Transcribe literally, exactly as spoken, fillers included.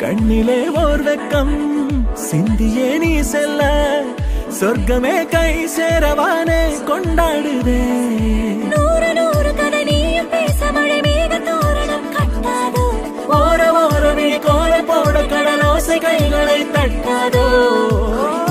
கண்ணிலே ஓர் வெக்கம் சிந்தியே நீ செல்ல சொர்க்கமே கை சேரவானே கொண்டாடுதே நூறு நூறு கதை நீயும் பேச மழை மேக தோரணம் கட்டாதோ ஓர ஓர நீ கோல போட கடலோசை கைகளை தட்டாதோ